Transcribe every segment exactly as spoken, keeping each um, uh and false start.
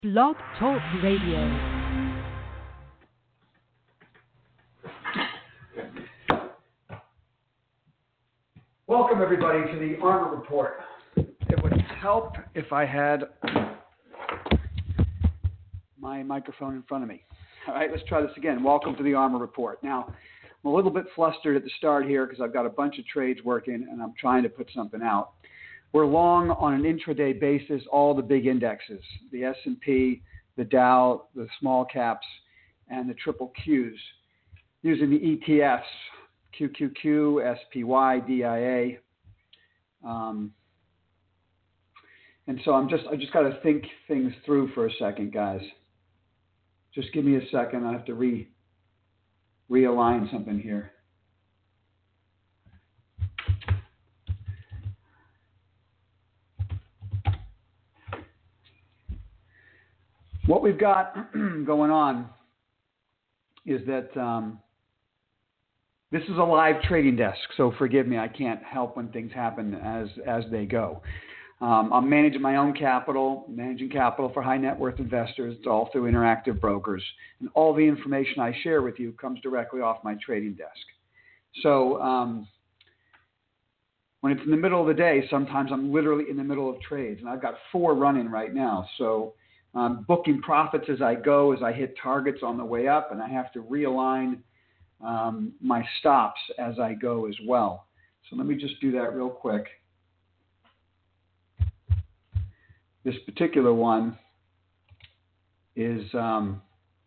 Blog Talk Radio. Welcome, everybody, to the ARMR Report. It would help if I had my microphone in front of me. All right, let's try this again. Welcome to the ARMR Report. Now, I'm a little bit flustered at the start here because I've got a bunch of trades working and I'm trying to put something out. We're long on an intraday basis, all the big indexes, the S and P, the Dow, the small caps, and the triple Qs, using the E T Fs, Q Q Q, S P Y, D I A. Um, and so I'm just, I just got to think things through for a second, guys. Just give me a second. I have to re, realign something here. What we've got going on is that um, this is a live trading desk, so forgive me, I can't help when things happen as, as they go. Um, I'm managing my own capital, managing capital for high net worth investors. It's all through Interactive Brokers. And all the information I share with you comes directly off my trading desk. So um, when it's in the middle of the day, sometimes I'm literally in the middle of trades. And I've got four running right now. So I'm booking profits as I go, as I hit targets on the way up. And I have to realign um, my stops as I go as well. So let me just do that real quick. This particular one is um,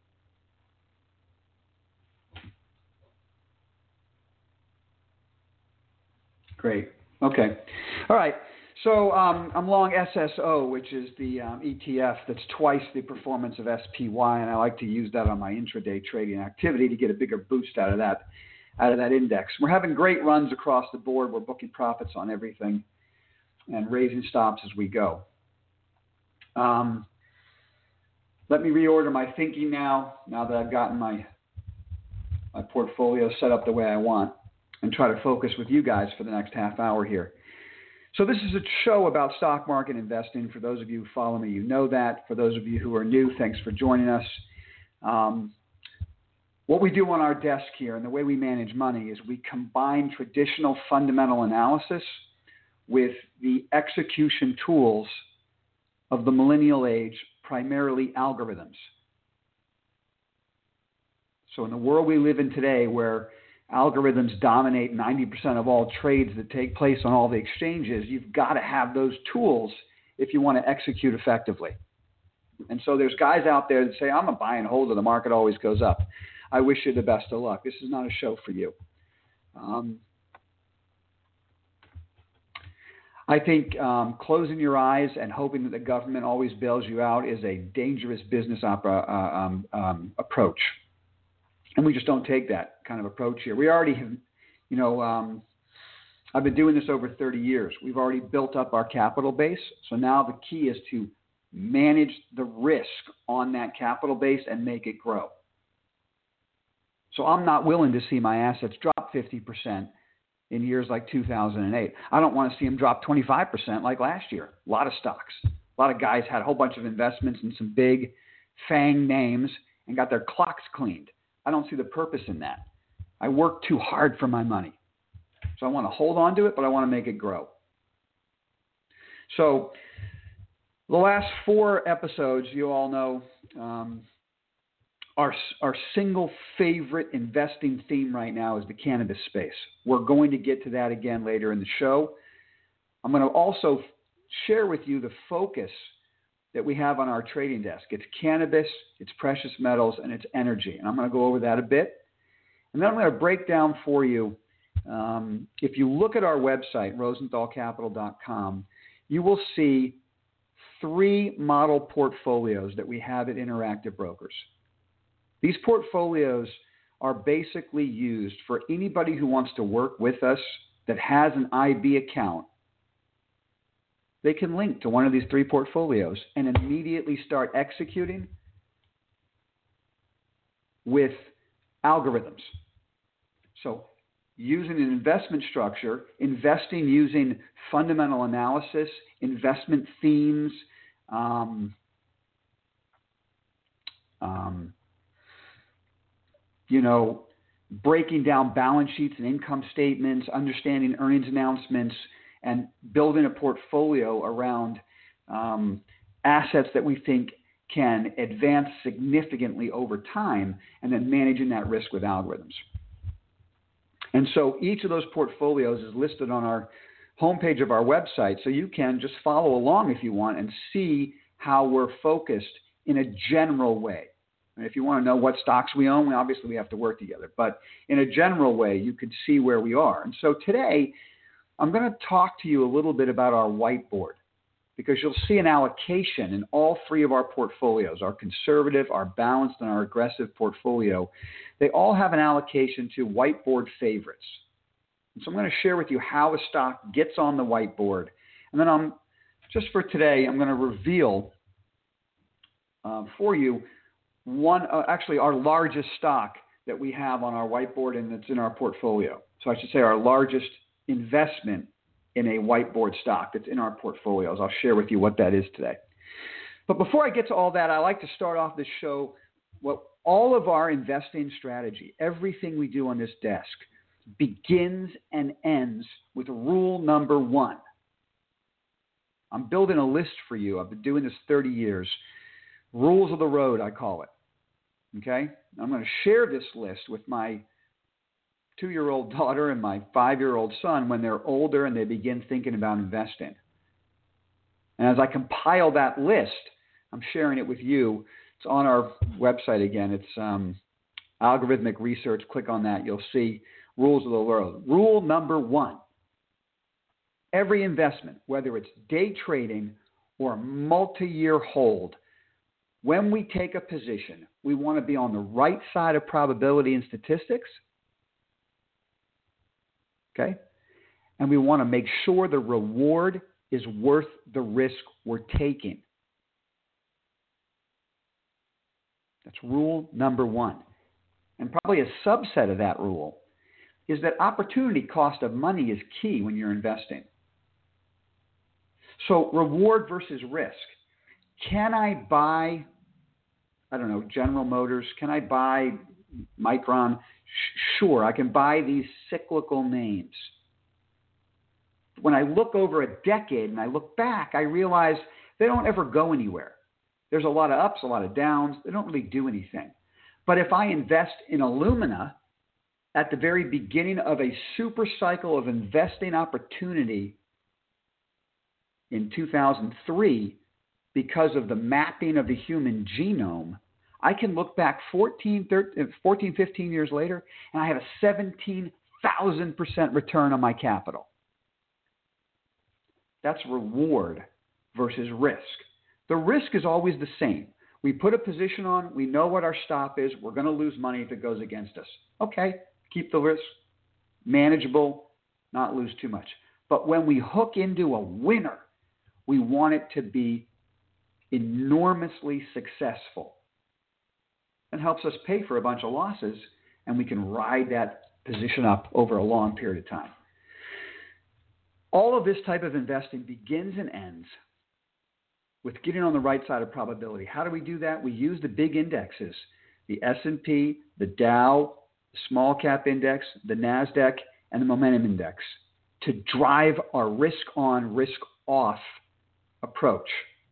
great. Okay. All right. So um, I'm long S S O, which is the um, E T F that's twice the performance of S P Y, and I like to use that on my intraday trading activity to get a bigger boost out of that, out of that index. We're having great runs across the board. We're booking profits on everything and raising stops as we go. Um, let me reorder my thinking now, now that I've gotten my, my portfolio set up the way I want, and try to focus with you guys for the next half hour here. So this is a show about stock market investing. For those of you who follow me, you know that. For those of you who are new, thanks for joining us. Um, what we do on our desk here and the way we manage money is we combine traditional fundamental analysis with the execution tools of the millennial age, primarily algorithms. So in the world we live in today, where algorithms dominate ninety percent of all trades that take place on all the exchanges, you've got to have those tools if you want to execute effectively. And so there's guys out there that say, I'm a buy and hold, and the market always goes up. I wish you the best of luck. This is not a show for you. Um, I think um, closing your eyes and hoping that the government always bails you out is a dangerous business opera, uh, um, um, approach. And we just don't take that kind of approach here. We already have, you know, um, I've been doing this over thirty years. We've already built up our capital base. So now the key is to manage the risk on that capital base and make it grow. So I'm not willing to see my assets drop fifty percent in years like two thousand eight. I don't want to see them drop twenty-five percent like last year. A lot of stocks. A lot of guys had a whole bunch of investments in some big FANG names and got their clocks cleaned. I don't see the purpose in that. I work too hard for my money. So I want to hold on to it, but I want to make it grow. So the last four episodes, you all know, um, our, our single favorite investing theme right now is the cannabis space. We're going to get to that again later in the show. I'm going to also share with you the focus that we have on our trading desk. It's cannabis, it's precious metals, and it's energy. And I'm going to go over that a bit. And then I'm going to break down for you, um, if you look at our website, rosenthal capital dot com, you will see three model portfolios that we have at Interactive Brokers. These portfolios are basically used for anybody who wants to work with us that has an I B account. They can link to one of these three portfolios and immediately start executing with algorithms. So using an investment structure, investing using fundamental analysis, investment themes, um, um, you know, breaking down balance sheets and income statements, understanding earnings announcements, and building a portfolio around um, assets that we think can advance significantly over time, and then managing that risk with algorithms. And so each of those portfolios is listed on our homepage of our website, so you can just follow along if you want and see how we're focused in a general way. And if you want to know what stocks we own, we obviously we have to work together. But in a general way, you could see where we are. And so today, I'm going to talk to you a little bit about our whiteboard, because you'll see an allocation in all three of our portfolios, our conservative, our balanced, and our aggressive portfolio. They all have an allocation to whiteboard favorites. And so I'm going to share with you how a stock gets on the whiteboard. And then I'm, just for today, I'm going to reveal uh, for you one, uh, actually our largest stock that we have on our whiteboard and that's in our portfolio. So I should say our largest investment in a whiteboard stock that's in our portfolios. I'll share with you what that is today. But before I get to all that, I like to start off this show, what all of our investing strategy, everything we do on this desk, begins and ends with rule number one. I'm building a list for you. I've been doing this thirty years. Rules of the road, I call it. Okay? I'm going to share this list with my two-year-old daughter and my five-year-old son when they're older and they begin thinking about investing. And as I compile that list, I'm sharing it with you. It's on our website again. It's um, Algorithmic Research. Click on that. You'll see rules of the road. Rule number one. Every investment, whether it's day trading or a multi-year hold, when we take a position, we want to be on the right side of probability and statistics. Okay? And we want to make sure the reward is worth the risk we're taking. That's rule number one. And probably a subset of that rule is that opportunity cost of money is key when you're investing. So reward versus risk. Can I buy, I don't know, General Motors? Can I buy Micron? Sure, I can buy these cyclical names. When I look over a decade and I look back, I realize they don't ever go anywhere. There's a lot of ups, a lot of downs. They don't really do anything. But if I invest in Illumina at the very beginning of a super cycle of investing opportunity in two thousand three, because of the mapping of the human genome, I can look back fourteen, thirteen, fourteen, fifteen years later, and I have a seventeen thousand percent return on my capital. That's reward versus risk. The risk is always the same. We put a position on, we know what our stop is, we're going to lose money if it goes against us. Okay, keep the risk manageable, not lose too much. But when we hook into a winner, we want it to be enormously successful. It helps us pay for a bunch of losses, and we can ride that position up over a long period of time. All of this type of investing begins and ends with getting on the right side of probability. How do we do that? We use the big indexes, the S and P, the Dow, the small cap index, the NASDAQ, and the momentum index to drive our risk on, risk off approach.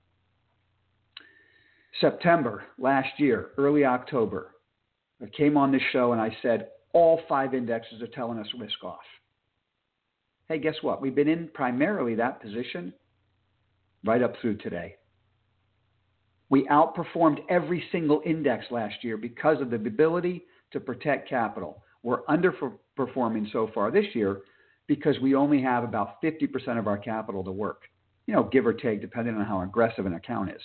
September last year, early October, I came on this show and I said, all five indexes are telling us risk off. Hey, guess what? We've been in primarily that position right up through today. We outperformed every single index last year because of the ability to protect capital. We're underperforming so far this year because we only have about fifty percent of our capital to work, you know, give or take, depending on how aggressive an account is.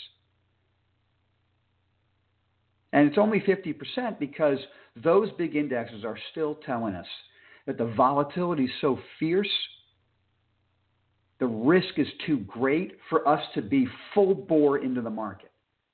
And it's only fifty percent because those big indexes are still telling us that the volatility is so fierce, the risk is too great for us to be full bore into the market.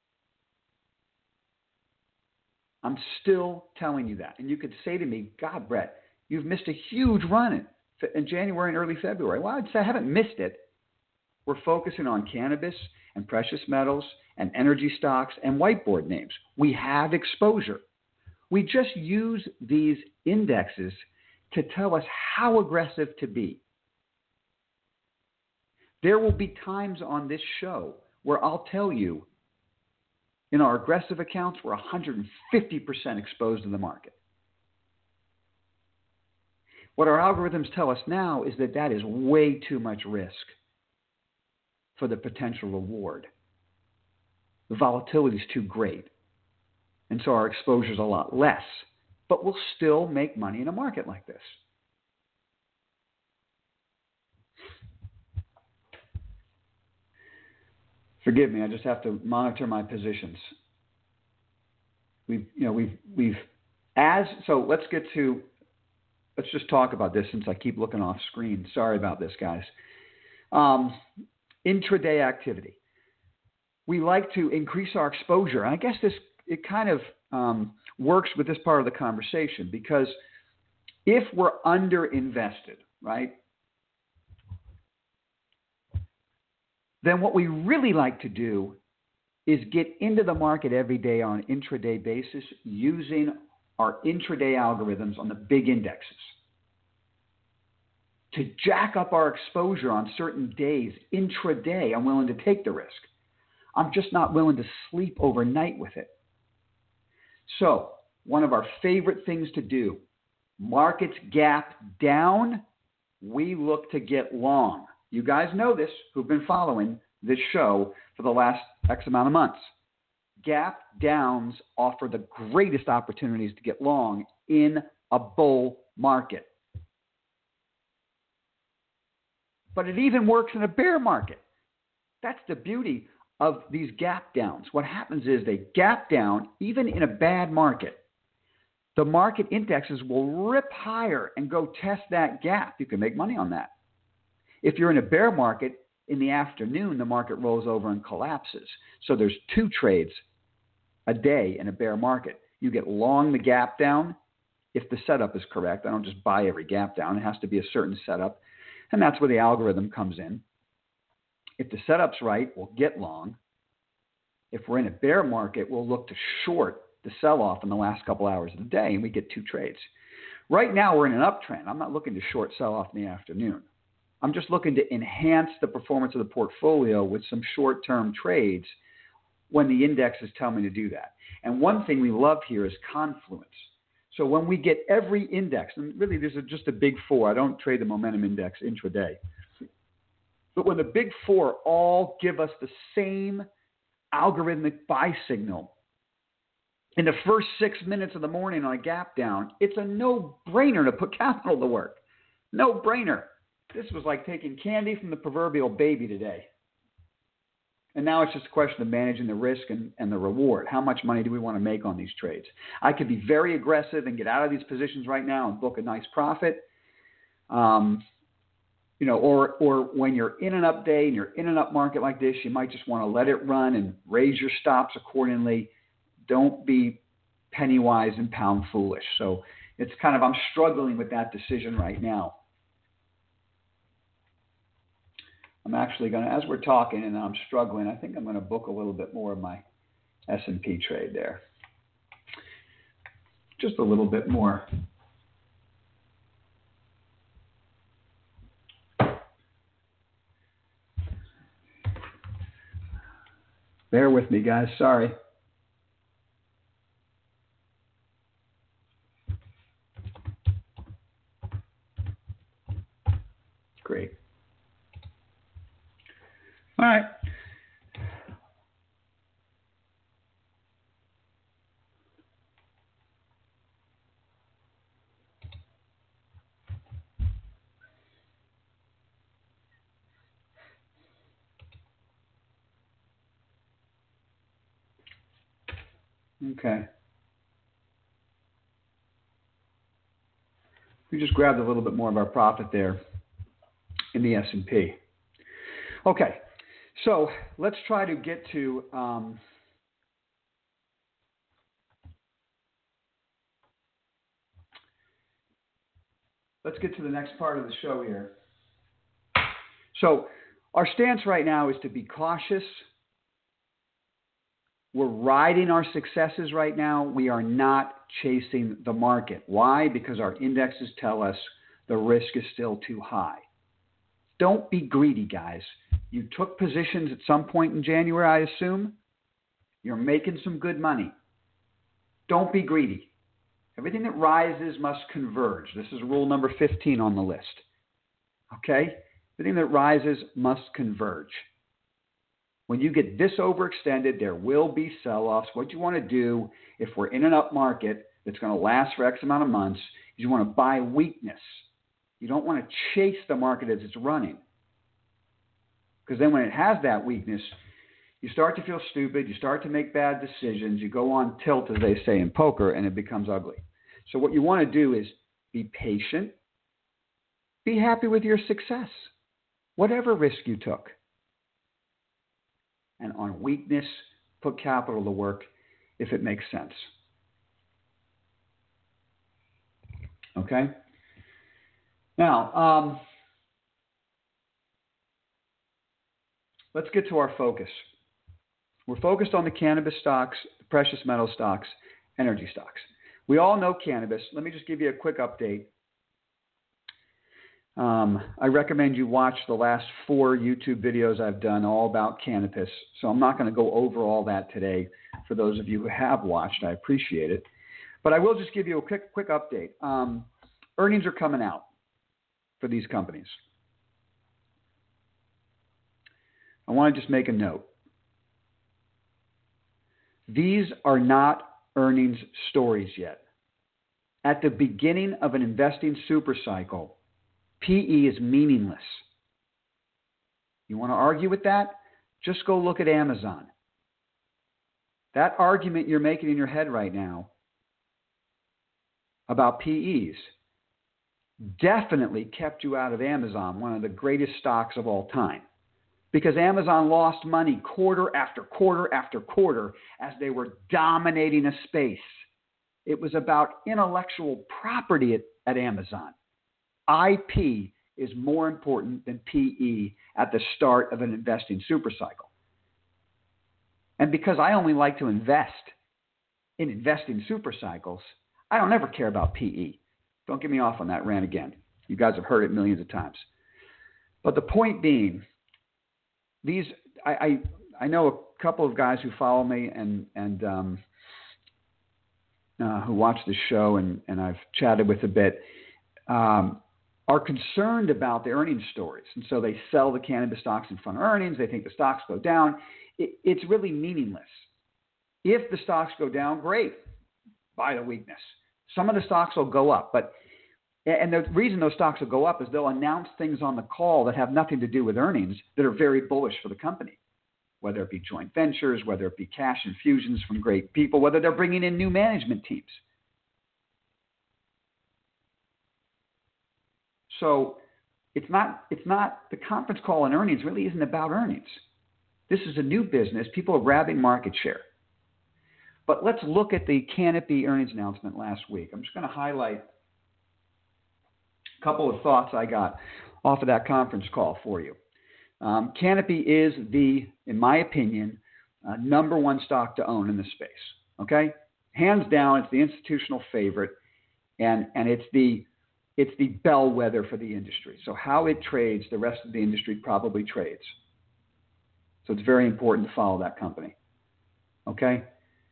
I'm still telling you that. And you could say to me, God, Brett, you've missed a huge run in, in January and early February. Well, I'd say I haven't missed it. We're focusing on cannabis, and precious metals and energy stocks and whiteboard names. We have exposure. We just use these indexes to tell us how aggressive to be. There will be times on this show where I'll tell you in our aggressive accounts, we're one hundred fifty percent exposed to the market. What our algorithms tell us now is that that is way too much risk for the potential reward. The volatility is too great. And so our exposure is a lot less. But we'll still make money in a market like this. Forgive me, I just have to monitor my positions. We've, you know, we've, we've, as, so let's get to, let's just talk about this since I keep looking off screen. Sorry about this, guys. Um, intraday activity. We like to increase our exposure. And I guess this, it kind of um, works with this part of the conversation because if we're underinvested, right, then what we really like to do is get into the market every day on an intraday basis using our intraday algorithms on the big indexes to jack up our exposure on certain days intraday. I'm willing to take the risk. I'm just not willing to sleep overnight with it. So one of our favorite things to do, markets gap down, we look to get long. You guys know this, who've been following this show for the last X amount of months. Gap downs offer the greatest opportunities to get long in a bull market. But it even works in a bear market. That's the beauty of these gap downs. What happens is they gap down, even in a bad market. The market indexes will rip higher and go test that gap. You can make money on that. If you're in a bear market, in the afternoon, the market rolls over and collapses. So there's two trades a day in a bear market. You get long the gap down if the setup is correct. I don't just buy every gap down. It has to be a certain setup. And that's where the algorithm comes in. If the setup's right, we'll get long. If we're in a bear market, we'll look to short the sell-off in the last couple hours of the day, and we get two trades. Right now, we're in an uptrend. I'm not looking to short sell-off in the afternoon. I'm just looking to enhance the performance of the portfolio with some short-term trades when the indexes tell me to do that. And one thing we love here is confluence. So when we get every index, and really there's a, just a big four. I don't trade the momentum index intraday. But when the big four all give us the same algorithmic buy signal in the first six minutes of the morning on a gap down, it's a no-brainer to put capital to work. No-brainer. This was like taking candy from the proverbial baby today. And now it's just a question of managing the risk and, and the reward. How much money do we want to make on these trades? I could be very aggressive and get out of these positions right now and book a nice profit. Um, you know, or or when you're in an up day and you're in an up market like this, you might just want to let it run and raise your stops accordingly. Don't be penny wise and pound foolish. So it's kind of, I'm struggling with that decision right now. I'm actually going to, as we're talking and I'm struggling, I think I'm going to book a little bit more of my S and P trade there. Just a little bit more. Bear with me, guys. Sorry. Great. All right. Okay. We just grabbed a little bit more of our profit there in the S and P. Okay. So let's try to get to um, let's get to the next part of the show here. So our stance right now is to be cautious We're riding our successes right now. We are not chasing the market. Why? Because our indexes tell us the risk is still too high. Don't be greedy, guys. You took positions at some point in January, I assume. You're making some good money. Don't be greedy. Everything that rises must converge. This is rule number fifteen on the list. Okay? Everything that rises must converge. When you get this overextended, there will be sell-offs. What you want to do, if we're in an up market that's going to last for X amount of months, is you want to buy weakness. You don't want to chase the market as it's running. Because then when it has that weakness, you start to feel stupid, you start to make bad decisions, you go on tilt, as they say in poker, and it becomes ugly. So what you want to do is be patient, be happy with your success, whatever risk you took. And on weakness, put capital to work if it makes sense. Okay? Now, um, let's get to our focus. We're focused on the cannabis stocks, the precious metal stocks, energy stocks. We all know cannabis. Let me just give you a quick update. Um, I recommend you watch the last four YouTube videos I've done all about cannabis. So I'm not going to go over all that today for those of you who have watched. I appreciate it. But I will just give you a quick, quick update. Um, earnings are coming out for these companies. I want to just make a note. These are not earnings stories yet. At the beginning of an investing super cycle, P E is meaningless. You want to argue with that? Just go look at Amazon. That argument you're making in your head right now about P Es definitely kept you out of Amazon, one of the greatest stocks of all time. Because Amazon lost money quarter after quarter after quarter as they were dominating a space. It was about intellectual property at, at Amazon. I P is more important than P E at the start of an investing supercycle. And because I only like to invest in investing supercycles, I don't ever care about P E. Don't get me off on that rant again. You guys have heard it millions of times. But the point being, these I, I, I know a couple of guys who follow me and, and um, uh, who watch the show and, and I've chatted with a bit. Um, are concerned about the earnings stories. And so they sell the cannabis stocks in front of earnings. They think the stocks go down. It, it's really meaningless. If the stocks go down, great. Buy the weakness. Some of the stocks will go up. But and the reason those stocks will go up is they'll announce things on the call that have nothing to do with earnings that are very bullish for the company, whether it be joint ventures, whether it be cash infusions from great people, whether they're bringing in new management teams. So it's not, it's not, the conference call on earnings really isn't about earnings. This is a new business. People are grabbing market share. But let's look at the Canopy earnings announcement last week. I'm just going to highlight a couple of thoughts I got off of that conference call for you. Um, Canopy is the, in my opinion, uh, number one stock to own in the space. Okay? Hands down, it's the institutional favorite, and, and it's the It's the bellwether for the industry. So how it trades, the rest of the industry probably trades. So it's very important to follow that company. Okay?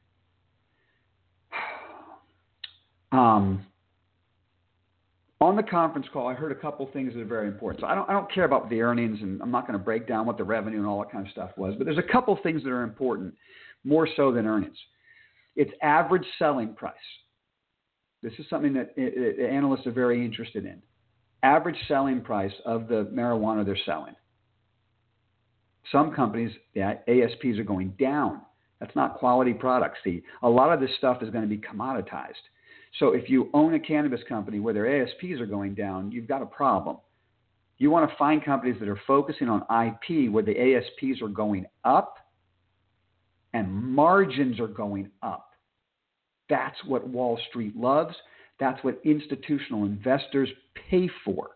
Um, on the conference call, I heard a couple things that are very important. So I don't, I don't care about the earnings, and I'm not going to break down what the revenue and all that kind of stuff was, but there's a couple things that are important, more so than earnings. It's average selling price. This is something that analysts are very interested in. Average selling price of the marijuana they're selling. Some companies, the A S Ps are going down. That's not quality products. See, a lot of this stuff is going to be commoditized. So if you own a cannabis company where their A S Ps are going down, you've got a problem. You want to find companies that are focusing on I P where the A S Ps are going up and margins are going up. That's what Wall Street loves. That's what institutional investors pay for.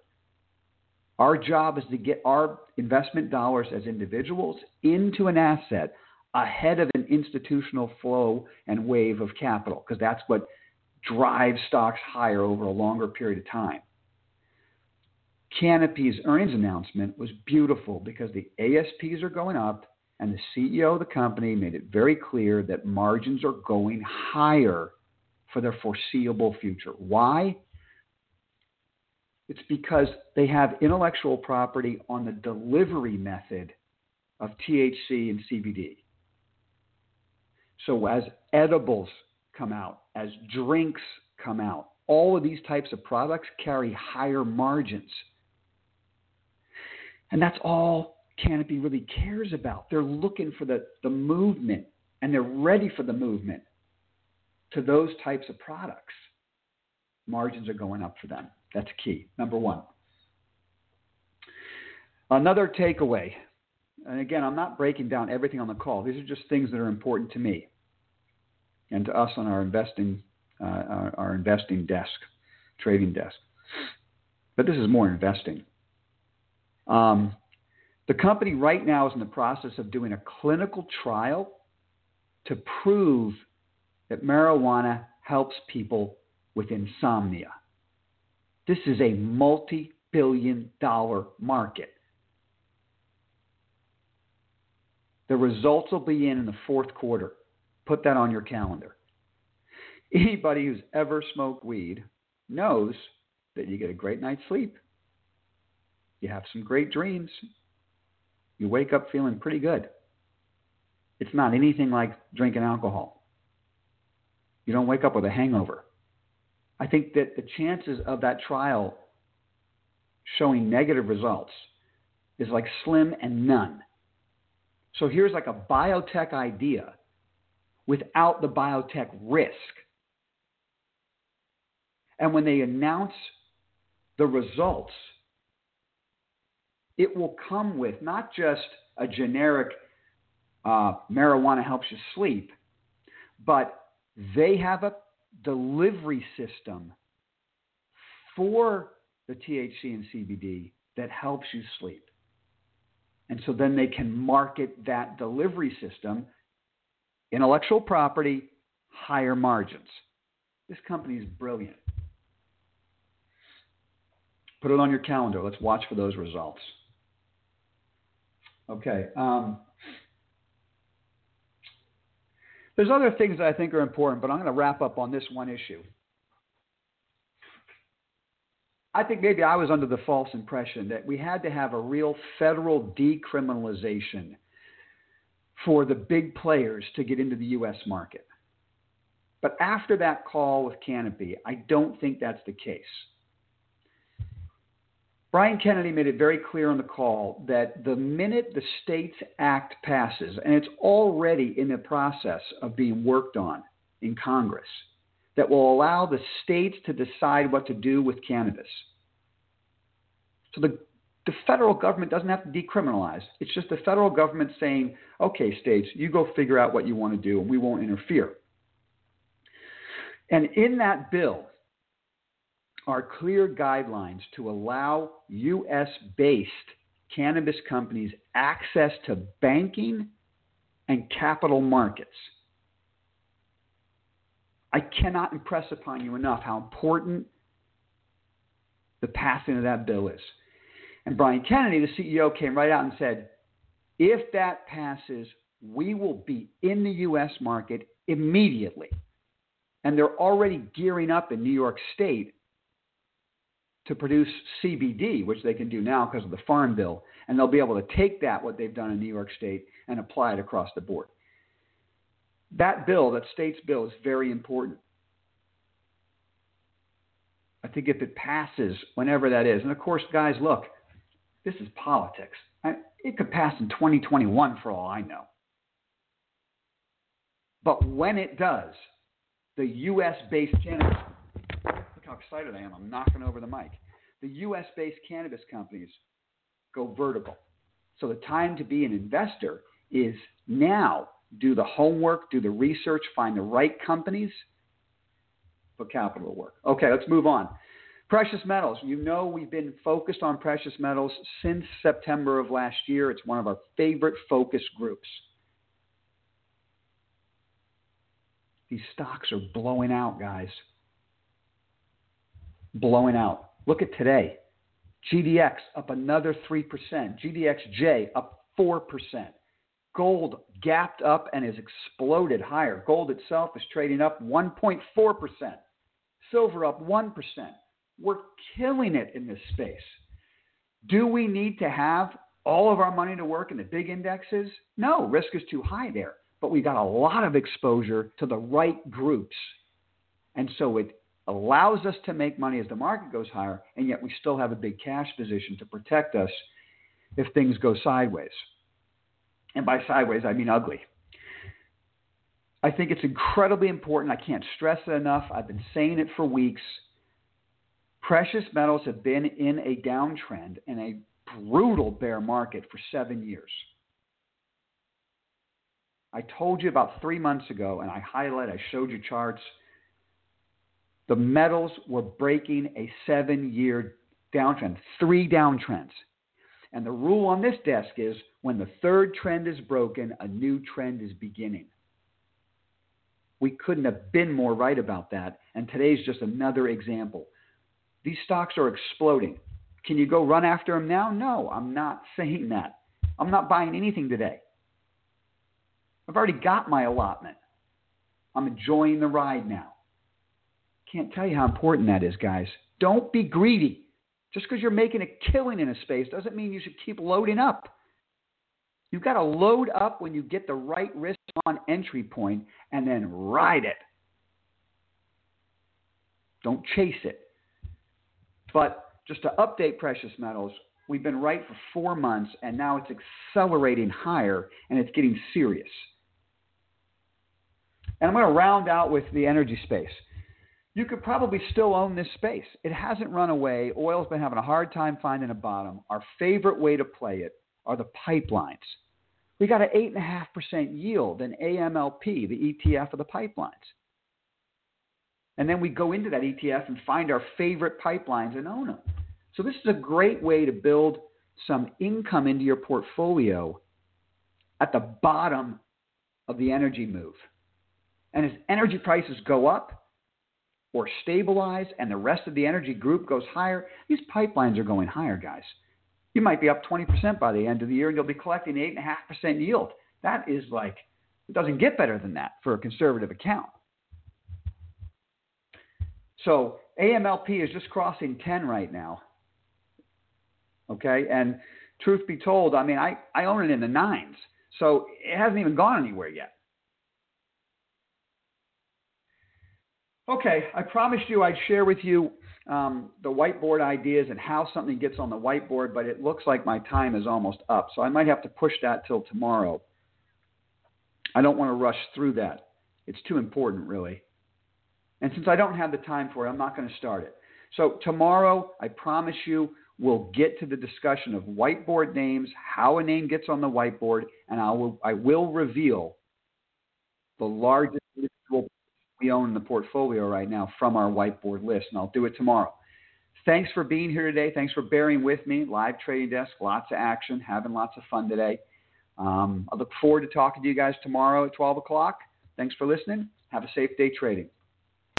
Our job is to get our investment dollars as individuals into an asset ahead of an institutional flow and wave of capital, because that's what drives stocks higher over a longer period of time. Canopy's earnings announcement was beautiful because the A S Ps are going up, and the C E O of the company made it very clear that margins are going higher for the foreseeable future. Why? It's because they have intellectual property on the delivery method of T H C and C B D. So as edibles come out, as drinks come out, all of these types of products carry higher margins. And that's all Canopy really cares about. They're looking for the, the movement, and they're ready for the movement to those types of products. Margins are going up for them. That's key, number one. Another takeaway, and again, I'm not breaking down everything on the call. These are just things that are important to me and to us on our investing, uh, our, our investing desk, trading desk. But this is more investing. Um, the company right now is in the process of doing a clinical trial to prove that marijuana helps people with insomnia. This is a multi-billion dollar market. The results will be in in the fourth quarter. Put that on your calendar. Anybody who's ever smoked weed knows that you get a great night's sleep. You have some great dreams. You wake up feeling pretty good. It's not anything like drinking alcohol. You don't wake up with a hangover. I think that the chances of that trial showing negative results is like slim and none. So here's like a biotech idea without the biotech risk. And when they announce the results, it will come with not just a generic uh, marijuana helps you sleep, but they have a delivery system for the T H C and C B D that helps you sleep. And so then they can market that delivery system, intellectual property, higher margins. This company is brilliant. Put it on your calendar. Let's watch for those results. Okay. Um, there's other things that I think are important, but I'm going to wrap up on this one issue. I think maybe I was under the false impression that we had to have a real federal decriminalization for the big players to get into the U S market. But after that call with Canopy, I don't think that's the case. Brian Kennedy made it very clear on the call that the minute the States Act passes, and it's already in the process of being worked on in Congress, that will allow the states to decide what to do with cannabis. So the, the federal government doesn't have to decriminalize. It's just the federal government saying, okay, states, you go figure out what you want to do, and we won't interfere. And in that bill are clear guidelines to allow U S-based cannabis companies access to banking and capital markets. I cannot impress upon you enough how important the passing of that bill is. And Brian Kennedy, the C E O, came right out and said, if that passes, we will be in the U S market immediately. And they're already gearing up in New York State to produce C B D, which they can do now because of the Farm Bill. And they'll be able to take that, what they've done in New York State, and apply it across the board. That bill, that state's bill, is very important. I think if it passes, whenever that is, and of course, guys, look, this is politics. It could pass in twenty twenty-one for all I know. But when it does, the U S-based cannabis, look how excited I am, I'm knocking over the mic. The U S-based cannabis companies go vertical. So the time to be an investor is now. Do the homework, do the research, find the right companies, put capital to work. Okay, let's move on. Precious metals. You know we've been focused on precious metals since September of last year. It's one of our favorite focus groups. These stocks are blowing out, guys. Blowing out. Look at today. G D X up another three percent. G D X J up four percent. Gold gapped up and has exploded higher. Gold itself is trading up one point four percent. Silver up one percent. We're killing it in this space. Do we need to have all of our money to work in the big indexes? No, risk is too high there. But we got a lot of exposure to the right groups. And so it allows us to make money as the market goes higher, and yet we still have a big cash position to protect us if things go sideways. And by sideways, I mean ugly. I think it's incredibly important. I can't stress it enough. I've been saying it for weeks. Precious metals have been in a downtrend, in a brutal bear market for seven years. I told you about three months ago, and I highlighted, I showed you charts. The metals were breaking a seven-year downtrend, three downtrends. And the rule on this desk is when the third trend is broken, a new trend is beginning. We couldn't have been more right about that, and today's just another example. These stocks are exploding. Can you go run after them now? No, I'm not saying that. I'm not buying anything today. I've already got my allotment. I'm enjoying the ride now. Can't tell you how important that is, guys. Don't be greedy. Just because you're making a killing in a space doesn't mean you should keep loading up. You've got to load up when you get the right risk on entry point and then ride it. Don't chase it. But just to update precious metals, we've been right for four months, and now it's accelerating higher, and it's getting serious. And I'm going to round out with the energy space. You could probably still own this space. It hasn't run away. Oil's been having a hard time finding a bottom. Our favorite way to play it are the pipelines. We got an eight point five percent yield in A M L P, the E T F of the pipelines. And then we go into that E T F and find our favorite pipelines and own them. So this is a great way to build some income into your portfolio at the bottom of the energy move. And as energy prices go up or stabilize and the rest of the energy group goes higher, these pipelines are going higher, guys. You might be up twenty percent by the end of the year, and you'll be collecting eight point five percent yield. That is like, it doesn't get better than that for a conservative account. So A M L P is just crossing ten right now. Okay, and truth be told, I mean, I, I own it in the nines, so it hasn't even gone anywhere yet. Okay, I promised you I'd share with you um, the whiteboard ideas and how something gets on the whiteboard, but it looks like my time is almost up, so I might have to push that till tomorrow. I don't want to rush through that. It's too important, really. And since I don't have the time for it, I'm not going to start it. So tomorrow, I promise you, we'll get to the discussion of whiteboard names, how a name gets on the whiteboard, and I will, I will reveal the largest individual we own in the portfolio right now from our whiteboard list, and I'll do it tomorrow. Thanks for being here today. Thanks for bearing with me. Live trading desk, lots of action, having lots of fun today. Um, I look forward to talking to you guys tomorrow at twelve o'clock. Thanks for listening. Have a safe day trading.